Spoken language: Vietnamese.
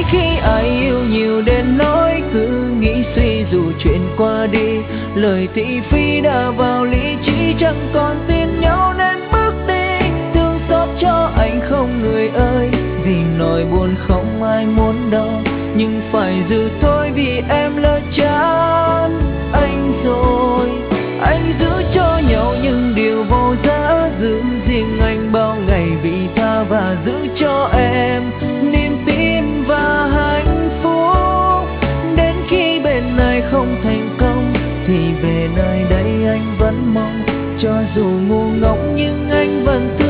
khi ai yêu nhiều đến nỗi cứ nghĩ suy dù chuyện qua đi, lời thị phi đã vào lý trí, chẳng còn tin nhau nên bước đi. Thương xót cho anh không người ơi, vì nỗi buồn không ai muốn đâu, nhưng phải giữ thôi vì em lỡ chán anh rồi. Anh giữ cho nhau những điều vô giá, giữ riêng anh bao ngày vị tha, và giữ cho em niềm tin và hạnh phúc. Đến khi bên này không thành công thì về nơi đây anh vẫn mong, cho dù ngu ngốc nhưng anh vẫn thương.